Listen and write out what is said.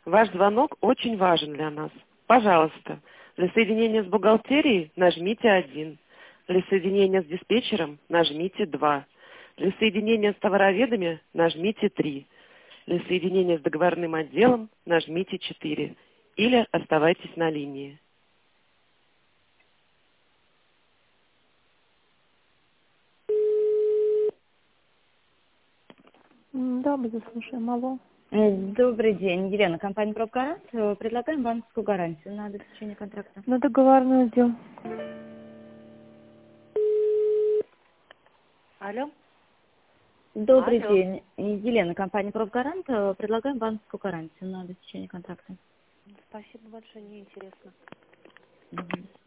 Ваш звонок очень важен для нас. Пожалуйста, для соединения с бухгалтерией нажмите 1. Для соединения с диспетчером нажмите 2. Для соединения с товароведами нажмите 3. Для соединения с договорным отделом нажмите 4. Или оставайтесь на линии. Да, буду слушаем. Алло. Добрый день, Елена, компания «Пробгарант». Предлагаем банковскую гарантию на обеспечение контракта. На договорной отдел. Алло. Добрый Алло. день, Елена, компания «Пробгарант». Предлагаем банковскую гарантию на обеспечение контракта. Спасибо большое, неинтересно. Мгм.